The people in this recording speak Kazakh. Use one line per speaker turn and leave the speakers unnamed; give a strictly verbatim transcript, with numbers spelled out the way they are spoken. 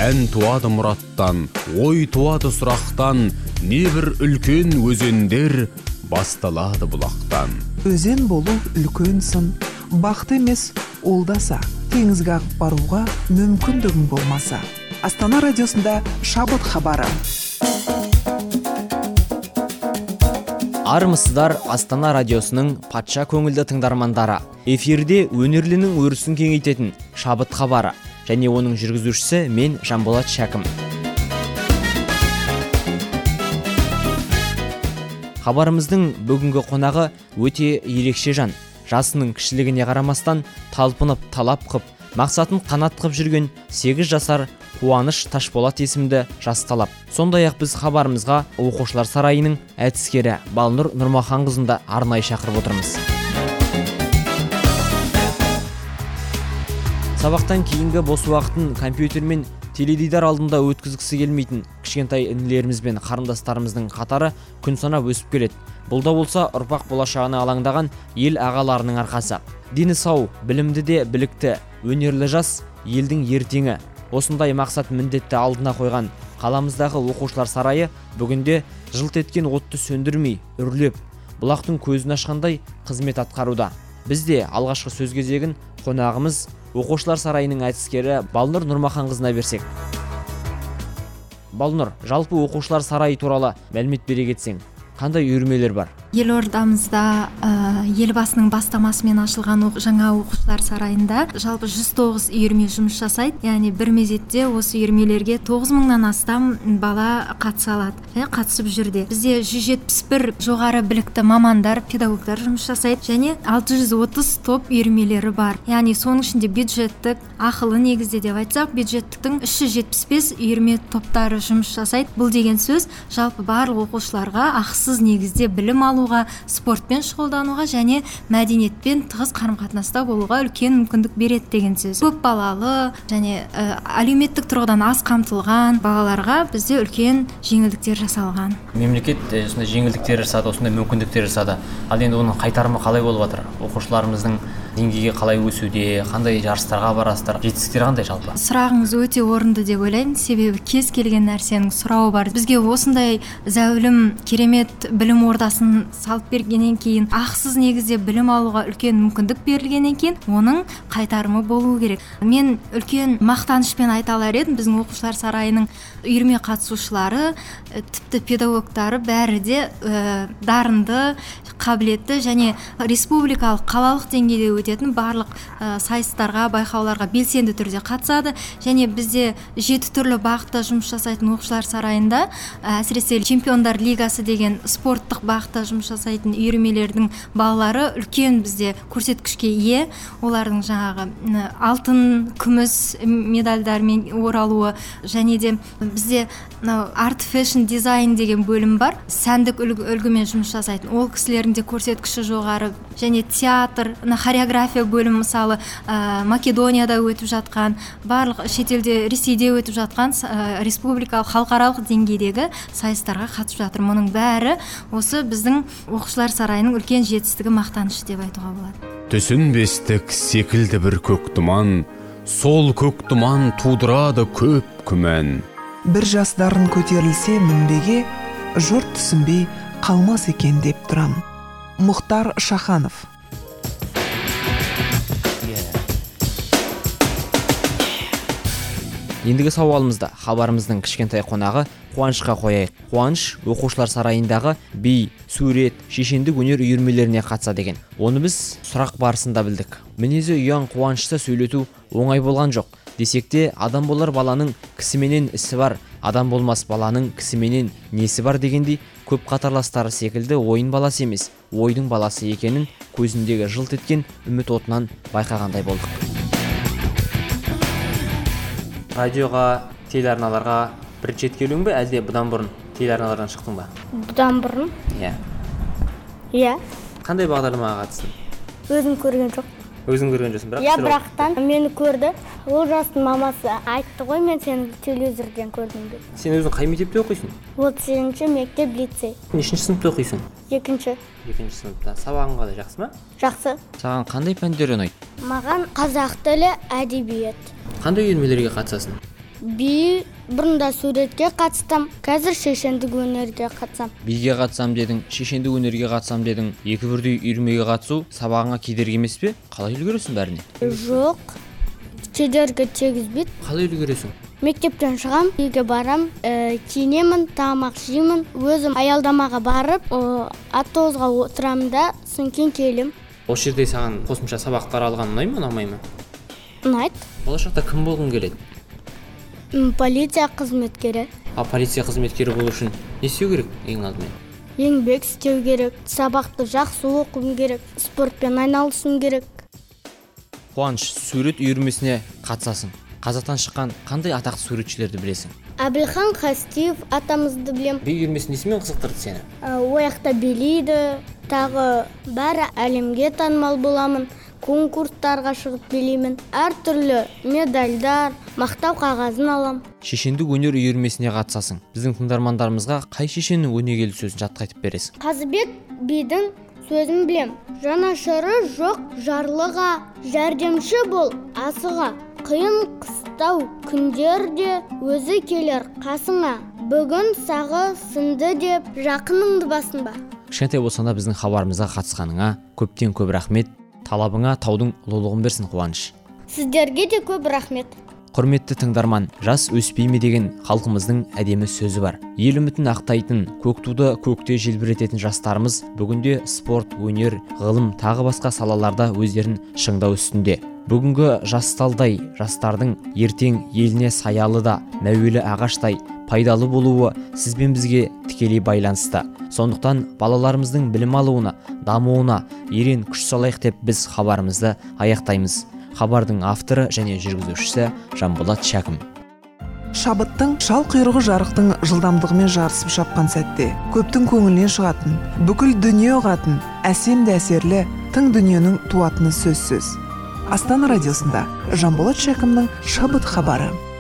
ән туады мұраттан, ой туады сұрақтан, небір үлкен өзендер басталады бұлақтан.
Өзен болу үлкен сын, бақты емес олдаса, теңізге ағып баруға мүмкіндігің болмаса. Астана радиосында шабыт хабары.
Армысыздар, Астана радиосының патша көңілді тыңдармандары. Эфирде өнерлінің өрісін кеңейтетін шабыт хабары және оның жүргізушісі мен Жанболат Шәкім. Хабарымыздың бүгінгі қонағы өте ерекше жан. Жасының кішілігіне қарамастан талпынып талап қып, мақсатын қанат қып жүрген сегіз жасар Қуаныш Ташболат есімді жас талап. Сондай-ақ біз хабарымызға оқушылар сарайының әдіскері Балнұр Нұрмаханқызында арнайы шақырып отырмыз. Сабақтан кейінгі бос уақытын компьютер мен теледидар алдында өткізгісі келмейтін кішкентай інілеріміз бен қарындастарымыздың қатары күн санап өсіп келеді. Бұл да болса ұрпақ болашағына алаңдаған ел ағаларының арқасы. Дені сау, білімді де білікті, өнерлі жас елдің ертеңі. Осындай мақсат міндетті алдына қойған қаламыздағы оқушылар сарайы бүгінде жылт еткен отты сөндірмей, үрлеп, бұлақтың көзін ашқандай қызмет атқаруда. Бізде алғашқы сөз кезегін қонағымыз оқушылар сарайының әдіскері Балнұр Нұрмаханқызына берсек. Балнұр, жалпы оқушылар сарайы туралы мәлімет бере кетсең, қандай үйірмелер бар?
Елордамызда елбасының бастамасымен ашылған жаңа оқушылар сарайында жалпы жүз тоғыз үйірме жұмыс жасайды. Яғни бір мезетте осы үйірмелерге тоғыз мыңнан астам бала қатыса алады. Және қатысып жүрде. Бізде жүз жетпіс бір жоғары білікті мамандар, педагогтар жұмыс жасайды және алты жүз отыз топ үйірмелері бар. Яғни соның ішінде бюджеттік, ақылы негізде деп айтсақ, бюджеттіктің үш жүз жетпіс бес үйірме топтары жұмыс жасайды. Бұл деген сөз жалпы барлық оқушыларға ақысыз негізде білім алу, спортпен шұғылдануға және мәдениетпен тығыз қарым-қатынаста болуға үлкен мүмкіндік береді деген сөз. Көп балалы және ә, әлеуметтік тұрғыдан аз қамтылған балаларға бізде үлкен жеңілдіктер жасалған.
Мемлекет осындай жеңілдіктер жасады, осындай мүмкіндіктер жасады. Ал енді оның қайтарымы қалай болып жатыр? Оқушыларымыздың деңгейге қалай өсуде, қандай жарыстарға барасыздар, жетістіктер қандай жалпы?
Сұрағыңыз өте орынды деп ойлаймын, себебі кез келген нәрсенің сұрауы бар. Бізге осындай зәулім керемет білім ордасын салып бергеннен кейін, ақысыз негізде білім алуға үлкен мүмкіндік берілгеннен кейін, оның қайтарымы болуы керек. Мен үлкен мақтанышпен айта алар едім, біздің оқушылар сарайының үйірме қатысушылары, тіпті педагогтары бәрі де ә, дарынды, қабілетті және республикалық, қалалық деңгейде өтетін барлық ә, сайыстарға, байқауларға белсенді түрде қатысады. Және бізде жеті түрлі бағытта жұмыс жасайтын оқушылар сарайында, ә, әсіресе чемпиондар лигасы деген спорттық бағытта жұмыс жасайтын үйірмелердің балалары үлкен бізде көрсеткішке ие. Олардың жаңағы ә, алтын, күміс медальдармен оралуы және де бізде арт фэшн дизайн деген бөлім бар. Сәндік үлгімен жұмыс жасайтын. Ол кісілердің де көрсеткіші жоғары. Және театр, хореография бөлім мысалы ә, Македонияда өтіп жатқан, барлық шетелде, Ресейде өтіп жатқан ә, республикалық, халықаралық деңгейдегі сайыстарға қатысып жатыр. Мұның бәрі осы біздің оқушылар сарайының үлкен жетістігі, мақтанышы деп айтуға болады.
Түсінбестік секілді бір көк тұман, сол көк тұман тудырады көп күмән.
Бір жастарын көтерілсе мінбеге, жұрт түсінбей қалмас екен деп тұрам. Мұхтар Шаханов.
Ендігі сауалымызда хабарымыздың кішкентай қонағы Қуанышқа қояйық. Қуаныш оқушылар сарайындағы би, сурет, шешендік өнер үйірмелеріне қатыса деген. Оны біз сұрақ барысында білдік. Мінезі ұяң Қуанышты сөйлету оңай болған жоқ. Десек те, адам болар баланың кісіменен ісі бар, адам болмас баланың кісіменен несі бар дегендей, көп қатарластары секілді ойын баласы емес, ойдың баласы екенін көзіндегі жылт еткен үміт отынан байқағандай болдық. Радиоға, телеарналарға бірінші рет келуің бе, әлде бұдан бұрын телеарналардан шықтың ба?
Бұдан бұрын.
Иә.
Иә.
Қандай бағдарламаға қатыстың?
Өзім көрген жоқ.
Өзің көрген жоқсың, бірақ?
Иә, бірақтан мені көрді. Ол жастың мамасы айтты ғой, мен сені телевизордан көрдім деп.
Сен өзің қай мектепте оқисың?
отыз сегізінші мектеп лицей.
Нешінші сыныпта оқисың?
Екінші.
Екінші сыныпта. Сабағың қалай, жақсы ма?
Жақсы.
Саған қандай пәндер ұнайды?
Маған қазақ тілі, әдебиет.
Қандай үйірмелерге қатысасың?
би бұрында суретке қатыстым, қазір шешендік өнерге қатысам.
Биге қатысам дедің, шешендік өнерге қатысам дедің. Екі бірдей үйірмеге қатысу сабағыңа кедергі емес пе? Қалай үлгересің бәріне?
Жоқ, кедергі тигізбейді.
Қалай үлгересің?
Мектептен шығам, үйге барам, ә, киінемін, тамақ жеймін, өзім аялдамаға барып, ә, автобусқа отырамын да, содан кейін келем.
Осы жерде саған қосымша сабақтар алған ұнай ма, ұнамай ма?
Ұнайды.
Болашақта кім болғың келеді?
М, полиция қызметкері.
А полиция қызметкері болу үшін не істеу керек ең алдымен?
Еңбек істеу керек, сабақты жақсы оқуым керек, спортпен айналысуым керек.
Қуаныш, сурет үйірмесіне қатысасың. Қазақтан шыққан қандай атақты суретшілерді білесің?
Әбілхан Қастиев атамызды білем.
Би үйірмесі несімен қызықтырды сені?
Ә, Ояқта билейді, тағы бәрі әлемге танымал боламын, конкурстарға шығып билеймін, әртүрлі медальдар, мақтау қағазын алам.
Шешендік өнер үйірмесіне қатысасың. Біздің тыңдармандарымызға қай шешеннің өнегелі сөзін жатқа айтып бересің?
Қазыбек бидің сөзін білем. Жанашыры жоқ жарлыға, жәрдемші бол асыға. Қиын қыстау күндерде өзі келер қасыңа. Бүгін сағы сынды деп жақыныңды басынба.
Кішкентай болсаң да біздің хабарымызға қатысқаныңа көптен көп рахмет. Талабыңа таудың ұлылығын берсін, Қуаныш.
Сіздерге де көп рахмет.
Құрметті тыңдарман, жас өспей ме деген халқымыздың әдемі сөзі бар. Ел үмітін ақтайтын, көк туды көкте желбірететін жастарымыз бүгінде спорт, өнер, ғылым тағы басқа салаларда өздерін шыңдау үстінде. Бүгінгі жасталдай жастардың ертең еліне саялы да, мәуелі ағаштай пайдалы болуы сізбен бізге тікелей байланысты. Сондықтан балаларымыздың білім алуына, дамуына ерен күш салайық деп біз хабарымызды аяқтаймыз. Хабардың авторы және жүргізушісі Жанболат Шәкім.
Шабыттың шал құйрығы жарықтың жылдамдығымен жарысып шапқан сәтте көптің көңілінен шығатын, бүкіл дүние ұғатын, әсем де әсерлі тың дүниенің туатыны сөзсіз. Астана радиосында Жанболат Шәкімнің шабыт хабары.